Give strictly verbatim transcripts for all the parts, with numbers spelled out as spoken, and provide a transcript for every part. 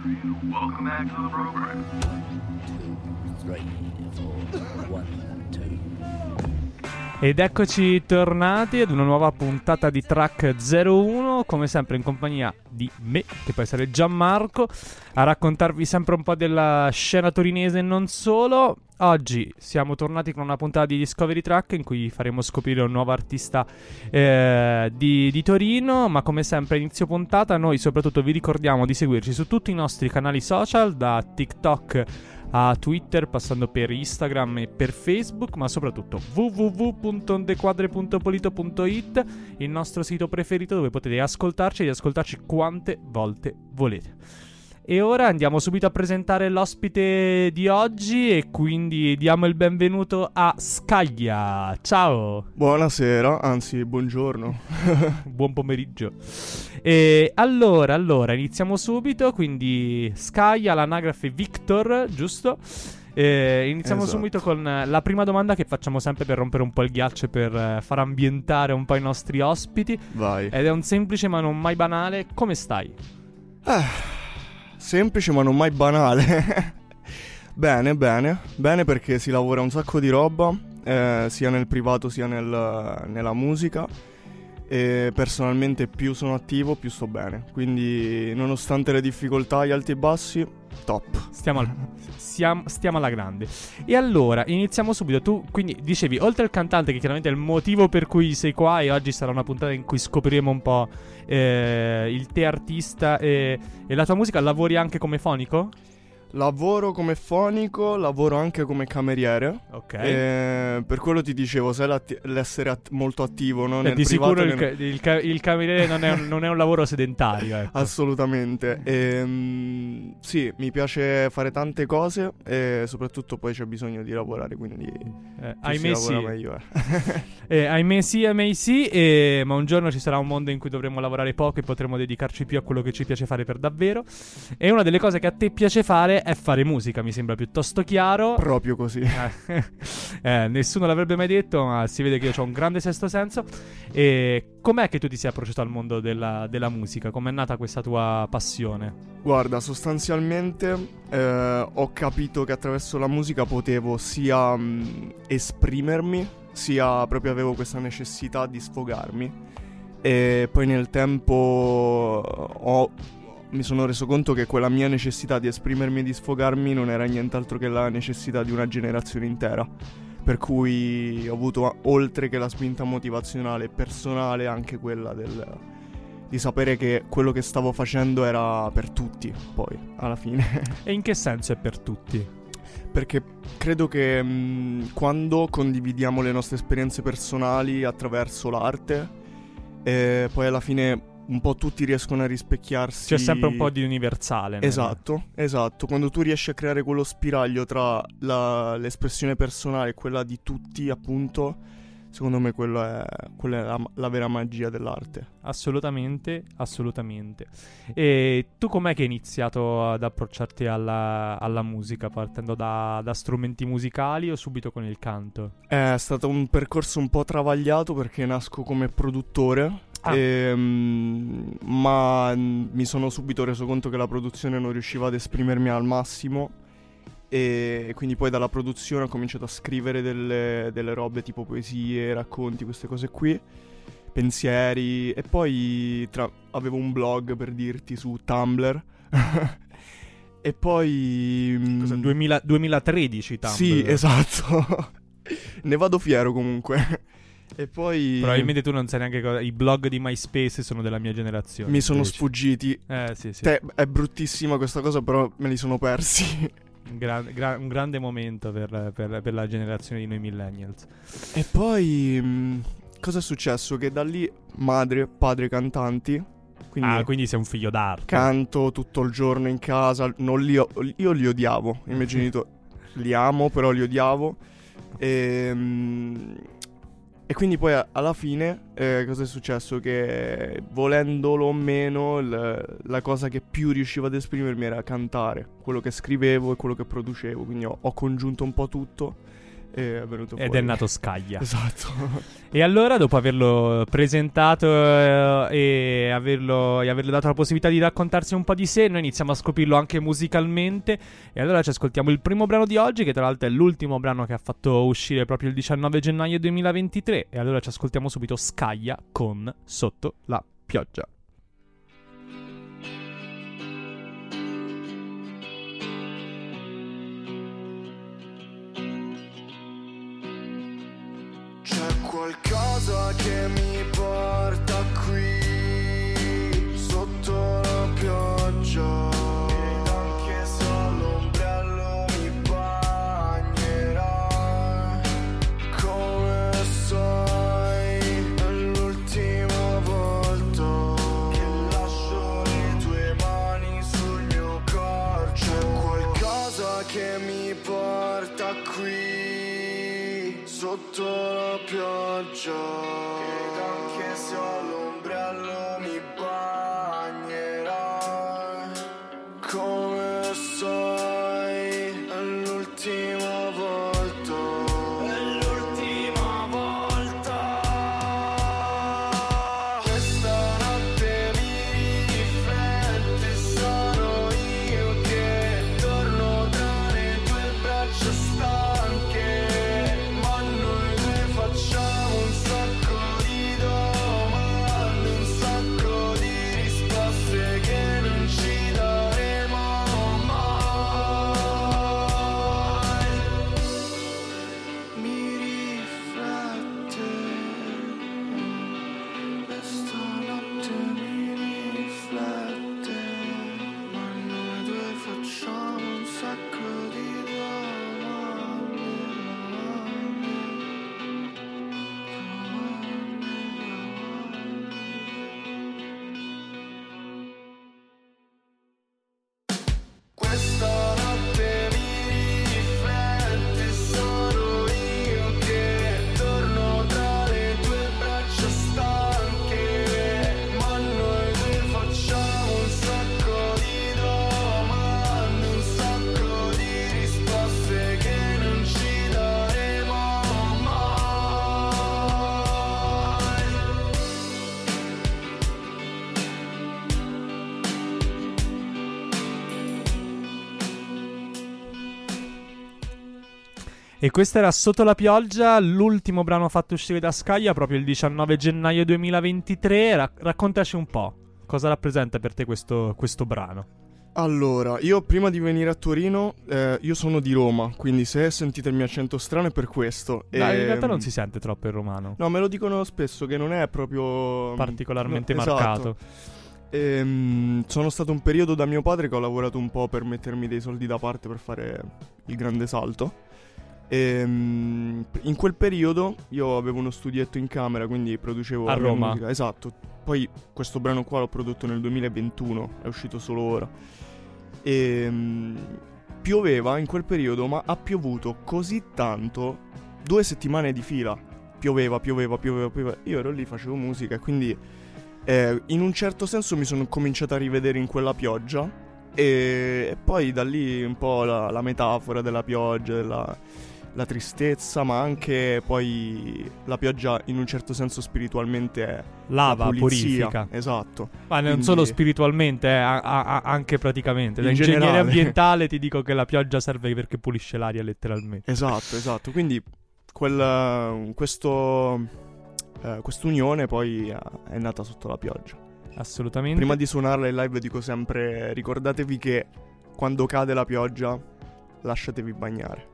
Welcome back to the program. Two, three, four, one, two. Ed eccoci tornati ad una nuova puntata di Track zero uno, come sempre in compagnia di me, che può essere Gianmarco, a raccontarvi sempre un po' della scena torinese e non solo. Oggi siamo tornati con una puntata di Discovery Track in cui faremo scoprire un nuovo artista eh, di, di Torino, ma come sempre a inizio puntata noi soprattutto vi ricordiamo di seguirci su tutti i nostri canali social, da TikTok a Twitter, passando per Instagram e per Facebook, ma soprattutto w w w punto ondequadre punto polito punto it, il nostro sito preferito dove potete ascoltarci e riascoltarci quante volte volete. E ora andiamo subito a presentare l'ospite di oggi e quindi diamo il benvenuto a Scaglia. Ciao! Buonasera, anzi buongiorno. Buon pomeriggio. E allora, allora, iniziamo subito, quindi Scaglia, l'anagrafe Victor, giusto? E iniziamo Esatto. subito con la prima domanda che facciamo sempre per rompere un po' il ghiaccio e per eh, far ambientare un po' i nostri ospiti. Vai. Ed è un semplice ma non mai banale: come stai? Eh, semplice ma non mai banale. Bene, bene. Bene perché si lavora un sacco di roba, eh, sia nel privato sia nel, nella musica. E personalmente più sono attivo più sto bene. Quindi nonostante le difficoltà, gli alti e bassi, top. Stiamo, al, siamo, stiamo alla grande. E allora, iniziamo subito. Tu, quindi, dicevi, oltre al cantante, che chiaramente è il motivo per cui sei qua, e oggi sarà una puntata in cui scopriremo un po' eh, il te artista e, e la tua musica, lavori anche come fonico? Lavoro come fonico, lavoro anche come cameriere. Ok. E per quello ti dicevo, sai l'atti- l'essere att- molto attivo, no? Beh, Nel di privato sicuro e il, nel- ca- il, ca- il cameriere non è un, non è un lavoro sedentario, ecco. Assolutamente. Ehm, sì, mi piace fare tante cose e soprattutto poi c'è bisogno di lavorare, quindi Eh, più ahimè si sì. lavora meglio è. Eh, ahimè sì, ahimè sì, eh, ma un giorno ci sarà un mondo in cui dovremo lavorare poco e potremo dedicarci più a quello che ci piace fare per davvero. E una delle cose che a te piace fare è fare musica, mi sembra piuttosto chiaro. Proprio così. Eh, eh, nessuno l'avrebbe mai detto, ma si vede che io ho un grande sesto senso. E com'è che tu ti sei approcciato al mondo della, della musica? Com'è nata questa tua passione? Guarda, sostanzialmente eh, ho capito che attraverso la musica potevo sia mh, esprimermi, sia proprio avevo questa necessità di sfogarmi. E poi nel tempo ho, mi sono reso conto che quella mia necessità di esprimermi e di sfogarmi non era nient'altro che la necessità di una generazione intera. Per cui ho avuto, oltre che la spinta motivazionale e personale, anche quella del, di sapere che quello che stavo facendo era per tutti, poi, alla fine. E in che senso è per tutti? Perché credo che mh, quando condividiamo le nostre esperienze personali attraverso l'arte, eh, poi alla fine un po' tutti riescono a rispecchiarsi. C'è sempre un po' di universale, nel- Esatto, esatto. Quando tu riesci a creare quello spiraglio tra la- l'espressione personale e quella di tutti, appunto, secondo me quello è, quella è la, la vera magia dell'arte. Assolutamente, assolutamente. E tu com'è che hai iniziato ad approcciarti alla, alla musica? Partendo da, da strumenti musicali o subito con il canto? È stato un percorso un po' travagliato perché nasco come produttore. Ah. Ehm, ma mm, mi sono subito reso conto che la produzione non riusciva ad esprimermi al massimo e, e quindi poi dalla produzione ho cominciato a scrivere delle, delle robe tipo poesie, racconti, queste cose qui, pensieri, e poi tra- avevo un blog, per dirti, su Tumblr. E poi mm, Cosa, duemila duemilatredici, Tumblr? sì, esatto. Ne vado fiero comunque. E poi Probabilmente tu non sai neanche cosa. I blog di MySpace sono della mia generazione. mi sono invece. sfuggiti. Eh sì, sì. Te, è bruttissima questa cosa, però me li sono persi. Un, gran- gra- un grande momento per, per- per la generazione di noi millennials. E poi mh, cosa è successo? Che da lì madre, padre cantanti. Quindi, Ah, quindi sei un figlio d'arte. canto tutto il giorno in casa. Non li o- io li odiavo, i miei genitori. Li amo, però li odiavo. E, mh, e quindi poi a- alla fine eh, cosa è successo? Che volendolo o meno il- la cosa che più riuscivo ad esprimermi era cantare. Quello che scrivevo e quello che producevo. Quindi ho, ho congiunto un po' tutto e è venuto Ed fuori. è nato Scaglia. Esatto. E allora, dopo averlo presentato eh, e, averlo, e averle dato la possibilità di raccontarsi un po' di sé, noi iniziamo a scoprirlo anche musicalmente. E allora ci ascoltiamo il primo brano di oggi, che tra l'altro è l'ultimo brano che ha fatto uscire proprio il diciannove gennaio duemilaventitré. E allora ci ascoltiamo subito Scaglia con Sotto la pioggia. Qualcosa che mi porta qui sotto la pioggia, ed anche se l'ombrello mi bagnerà. Come sai, è l'ultima volta che lascio le tue mani sul mio corpo. C'è qualcosa che mi porta qui sotto la pioggia, ed anche se l'ombrello mi bagnerà. Come sai, è l'ultima volta, è l'ultima volta. Questa notte mi riflette, sono io che torno tra le tue braccia stanche. Facciamo un sacco di domande, un sacco di risposte che non ci daremo mai. Mi riflette, questa notte mi riflette, ma noi due facciamo un sacco di domande. Questa notte mi riflette, sono io che torno tra le tue braccia stanche, ma noi due facciamo un sacco di domande, un sacco di risposte che non ci daremo mai. E questo era Sotto la pioggia, l'ultimo brano fatto uscire da Scaglia proprio il diciannove gennaio duemilaventitré. Ra- raccontaci un po', cosa rappresenta per te questo, questo brano? Allora, io prima di venire a Torino, eh, io sono di Roma, quindi se sentite il mio accento strano è per questo. Dai, in E- realtà non si sente troppo il romano, No, me lo dicono spesso che non è proprio particolarmente no, marcato. Esatto. Ehm, sono stato un periodo da mio padre che ho lavorato un po' per mettermi dei soldi da parte per fare il grande salto. Ehm, in quel periodo io avevo uno studietto in camera, quindi producevo A la mia Roma? musica. Esatto. Poi questo brano qua l'ho prodotto nel duemilaventuno, è uscito solo ora. Ehm, pioveva in quel periodo, ma ha piovuto così tanto, due settimane di fila. Pioveva, pioveva, pioveva, pioveva. Io ero lì, facevo musica e quindi eh, in un certo senso mi sono cominciato a rivedere in quella pioggia. E, e poi da lì un po' la, la metafora della pioggia, della la tristezza, ma anche poi la pioggia in un certo senso spiritualmente è Lava, la pulizia. purifica. Esatto. Ma non Quindi- solo spiritualmente, eh, a- a- anche praticamente. Da In ingegnere generale. ambientale ti dico che la pioggia serve perché pulisce l'aria letteralmente. Esatto, esatto. Quindi quel, questo, eh, quest'unione poi eh, è nata sotto la pioggia. Assolutamente. Prima di suonarla in live dico sempre: ricordatevi che quando cade la pioggia lasciatevi bagnare.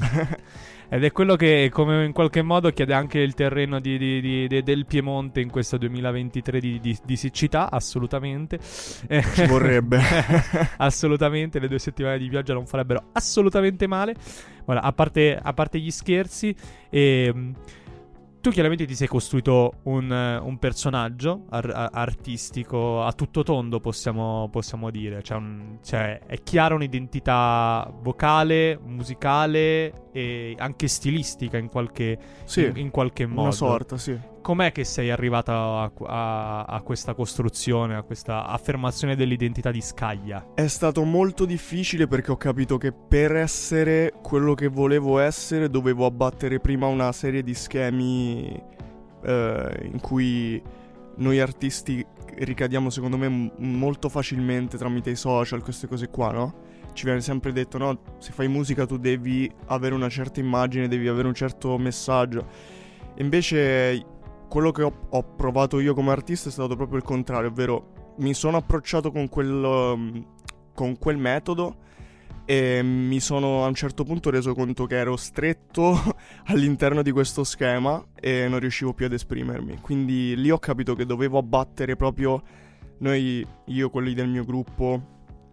Ed è quello che, come in qualche modo, chiede anche il terreno di, di- di- de- del Piemonte in questo duemilaventitré di, di- di siccità, assolutamente. Ci vorrebbe. Assolutamente, le due settimane di pioggia non farebbero assolutamente male. Guarda, a parte, a parte gli scherzi, ehm, tu chiaramente ti sei costruito un, eh, un personaggio ar- a- artistico a tutto tondo, possiamo, possiamo dire. Cioè, un- cioè, è chiara un'identità vocale, musicale e anche stilistica in qualche, Sì, in, in qualche modo. una sorta, sì. com'è che sei arrivato a, a, a questa costruzione, a questa affermazione dell'identità di Scaglia? È stato molto difficile perché ho capito che per essere quello che volevo essere dovevo abbattere prima una serie di schemi eh, in cui noi artisti ricadiamo secondo me m- molto facilmente tramite i social, queste cose qua, no? Ci viene sempre detto, no, se fai musica tu devi avere una certa immagine, devi avere un certo messaggio. E invece quello che ho, ho provato io come artista è stato proprio il contrario, ovvero mi sono approcciato con quel, um, con quel metodo e mi sono a un certo punto reso conto che ero stretto all'interno di questo schema e non riuscivo più ad esprimermi. Quindi lì ho capito che dovevo abbattere proprio noi, io, quelli del mio gruppo.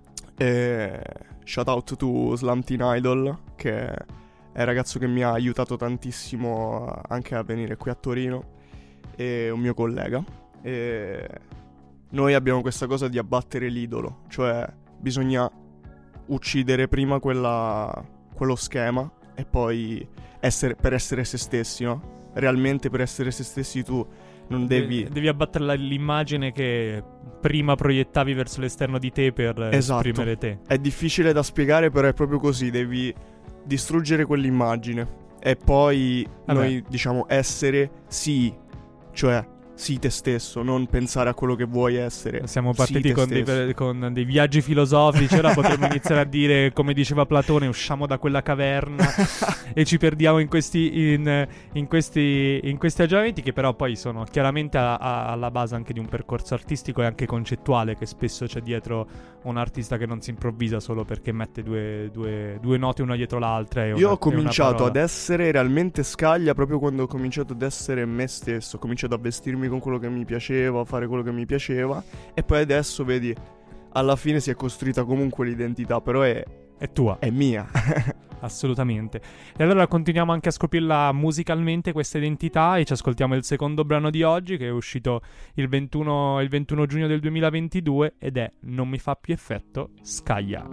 E shout out to Slam Teen Idol, che è il ragazzo che mi ha aiutato tantissimo anche a venire qui a Torino, e un mio collega. E noi abbiamo questa cosa di abbattere l'idolo, cioè bisogna uccidere prima quella, quello schema e poi essere, per essere se stessi, no? Realmente per essere se stessi tu non devi... Devi abbattere la- l'immagine che prima proiettavi verso l'esterno di te per Esatto. esprimere te. È difficile da spiegare, però è proprio così, devi distruggere quell'immagine e poi Vabbè. noi diciamo essere sì, cioè sì te stesso, non pensare a quello che vuoi essere. Siamo Sì, partiti te con, dei, stesso. con dei viaggi filosofici. Ora potremmo iniziare a dire, come diceva Platone, usciamo da quella caverna e ci perdiamo in questi, in, in questi, in questi ragionamenti, che però poi sono chiaramente a- a- alla base anche di un percorso artistico e anche concettuale, che spesso c'è dietro un artista che non si improvvisa solo perché mette due, due, due note una dietro l'altra. E Io una- ho e cominciato una ad essere realmente Scaglia proprio quando ho cominciato ad essere me stesso. Ho cominciato a vestirmi con quello che mi piaceva, a fare quello che mi piaceva, e poi adesso vedi, alla fine si è costruita comunque l'identità, però è, è tua. è mia. Assolutamente. E allora continuiamo anche a scoprirla musicalmente, questa identità, e ci ascoltiamo il secondo brano di oggi, che è uscito il ventuno, il ventuno giugno del duemilaventidue, ed è Non mi fa più effetto, Scaglia.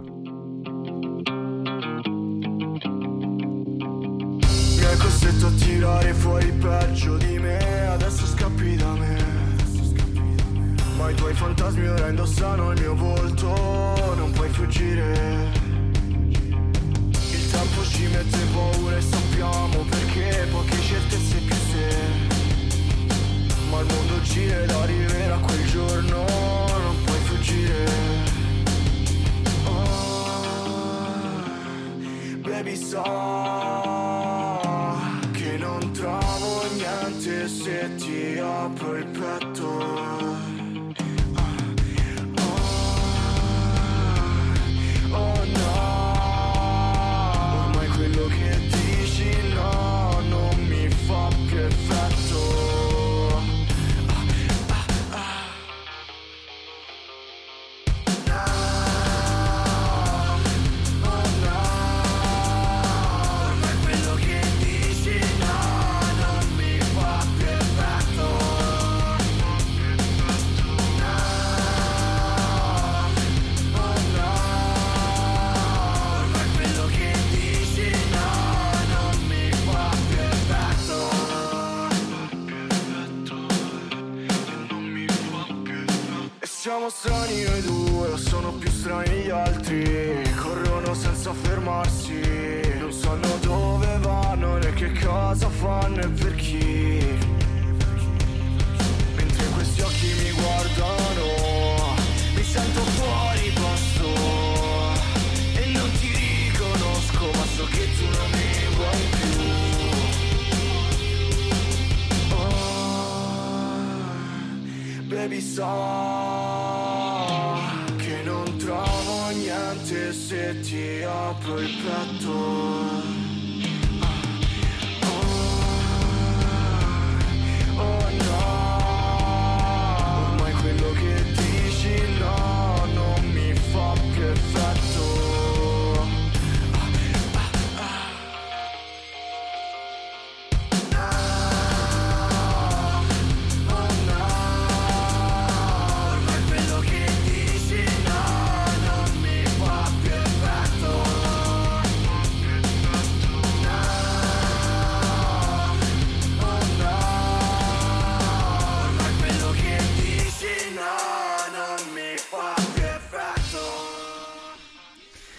Mi hai costretto a tirare fuori il peggio di me, adesso scappi da me. Ma i tuoi fantasmi ora indossano il mio volto, non puoi fuggire. Il tempo ci mette paura e sappiamo perché, poche certezze più se. Ma il mondo gira ed arriverà quel giorno, non puoi fuggire. Oh, baby, so che non trovo niente se ti apro il petto. Oh no, ormai quello che dici no non mi fa più effetto. Ah, ah, ah. No, oh no, ormai quello che dici no non mi fa più effetto. No, oh no. Quello che dici no, non mi fa più effetto. E siamo strani noi due, o sono più strani gli altri. Corrono senza fermarsi, non sanno dove vanno né che cosa fanno e per chi. Mentre questi occhi mi guardano, mi sento fuori posto. E non ti riconosco, ma so che tu non mi vuoi più. Oh, baby, so che non trovo niente se ti apro il petto. Oh no, ormai quello che dici no non mi fa più effetto.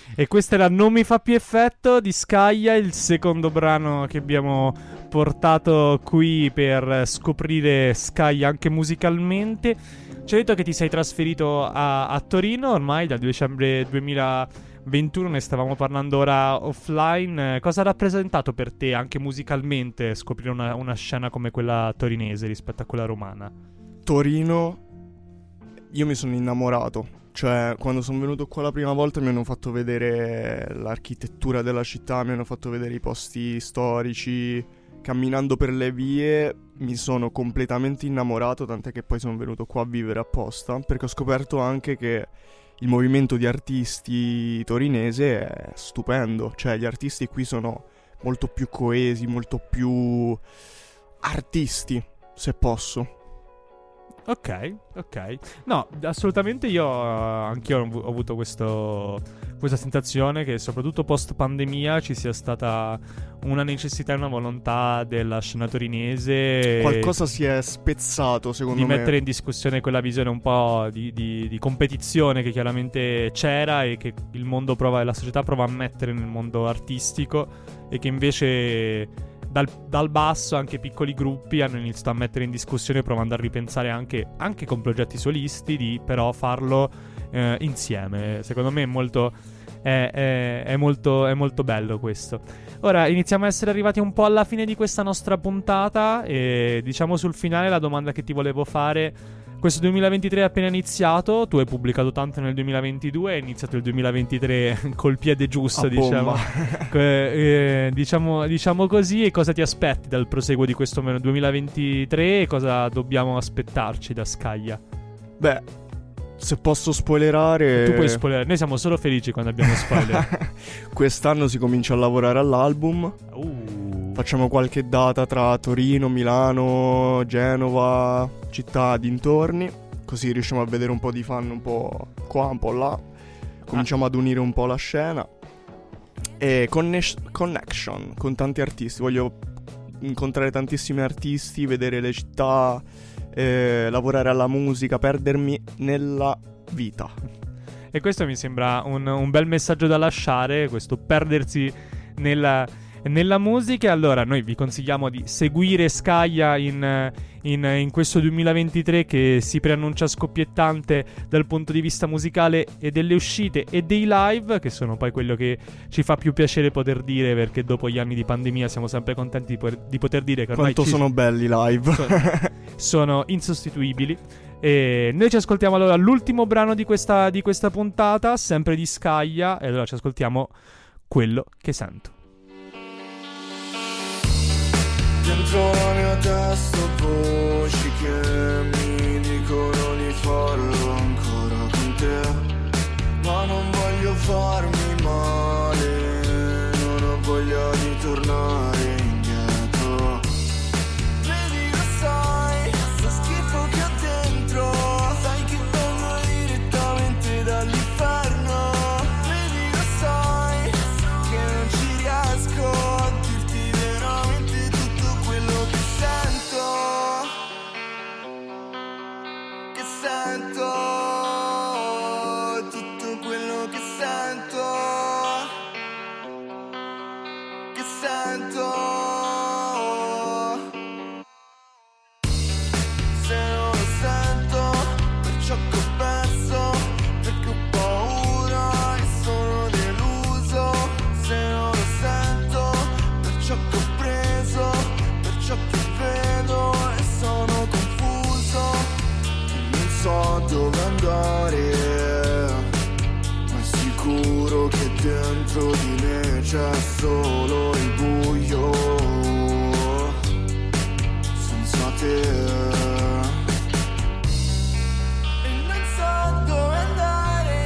E questa era Non mi fa più effetto di Skaya, il secondo brano che abbiamo portato qui per scoprire Skaya anche musicalmente. Ci hai detto che ti sei trasferito a, a Torino ormai dal dicembre duemilaventuno, ne stavamo parlando ora offline. Cosa ha rappresentato per te anche musicalmente scoprire una, una scena come quella torinese rispetto a quella romana? Torino, io mi sono innamorato. Cioè, quando sono venuto qua la prima volta mi hanno fatto vedere l'architettura della città, mi hanno fatto vedere i posti storici. Camminando per le vie mi sono completamente innamorato, tant'è che poi sono venuto qua a vivere apposta, perché ho scoperto anche che il movimento di artisti torinese è stupendo. Cioè, gli artisti qui sono molto più coesi, molto più artisti, se posso. Ok, ok. No, assolutamente io uh, anch'io ho, ho avuto questo, questa sensazione che soprattutto post pandemia ci sia stata una necessità e una volontà della scena torinese. Qualcosa si è spezzato, secondo di me. Di mettere in discussione quella visione un po' di, di, di competizione che chiaramente c'era e che il mondo prova e la società prova a mettere nel mondo artistico, e che invece Dal, dal basso anche piccoli gruppi hanno iniziato a mettere in discussione, provando a ripensare anche, anche con progetti solisti, di però farlo eh, insieme. Secondo me è molto, è, è, è, molto, è molto bello questo. Ora iniziamo a essere arrivati un po' alla fine di questa nostra puntata, e diciamo sul finale la domanda che ti volevo fare. Questo duemilaventitré è appena iniziato, tu hai pubblicato tanto nel duemilaventidue, hai iniziato il duemilaventitré col piede giusto, a diciamo. eh, diciamo diciamo così. E cosa ti aspetti dal proseguo di questo duemilaventitré e cosa dobbiamo aspettarci da Skaya? Beh, se posso spoilerare... Tu puoi spoilerare, noi siamo solo felici quando abbiamo spoiler. Quest'anno si comincia a lavorare all'album. uh. Facciamo qualche data tra Torino, Milano, Genova, città dintorni, così riusciamo a vedere un po' di fan un po' qua, un po' là. Cominciamo ah. ad unire un po' la scena. E conne- connection con tanti artisti. Voglio incontrare tantissimi artisti, vedere le città, eh, lavorare alla musica, perdermi nella vita. E questo mi sembra un, un bel messaggio da lasciare, questo perdersi nella, nella musica. Allora noi vi consigliamo di seguire Skaya in, in, in questo duemilaventitré che si preannuncia scoppiettante dal punto di vista musicale e delle uscite e dei live, che sono poi quello che ci fa più piacere poter dire, perché dopo gli anni di pandemia siamo sempre contenti di poter, di poter dire che ormai quanto ci, sono belli live. sono, sono insostituibili. E noi ci ascoltiamo allora l'ultimo brano di questa, di questa puntata, sempre di Skaya, e allora ci ascoltiamo Quello che sento. Dentro la mia testa voci che mi dicono di farlo ancora con te, ma non voglio farmi male, non ho voglia di tornare indietro. Vedi lo sai, sto schifo che ho dentro, sai che vengo direttamente dall'inferno. Vedi lo sai, che non ci riesco a dirti veramente tutto quello che sento, che sento, tutto quello che sento, che sento. Se non lo sento per ciò che ho perso, perché ho paura e sono deluso. Se non lo sento per ciò che ho preso, per ciò che vedo e sono confuso. E non so dove andare, ma è sicuro che dentro di me c'è solo il buio, senza te. E non so dove andare,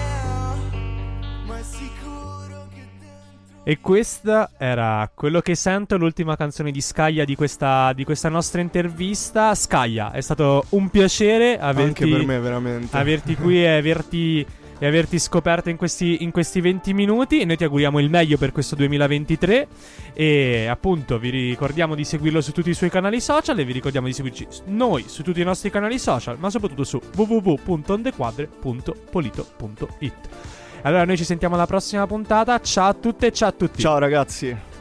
ma è sicuro che dentro. E questa era Quello che sento, l'ultima canzone di Skaya di questa, di questa nostra intervista. Skaya, è stato un piacere averti, Anche per me, veramente. averti qui e averti, e averti scoperto in questi, in questi venti minuti. E noi ti auguriamo il meglio per questo duemilaventitré. E appunto vi ricordiamo di seguirlo su tutti i suoi canali social, e vi ricordiamo di seguirci noi su tutti i nostri canali social, ma soprattutto su w w w punto ondequadre punto polito punto it. Allora noi ci sentiamo alla prossima puntata. Ciao a tutte e ciao a tutti. Ciao ragazzi.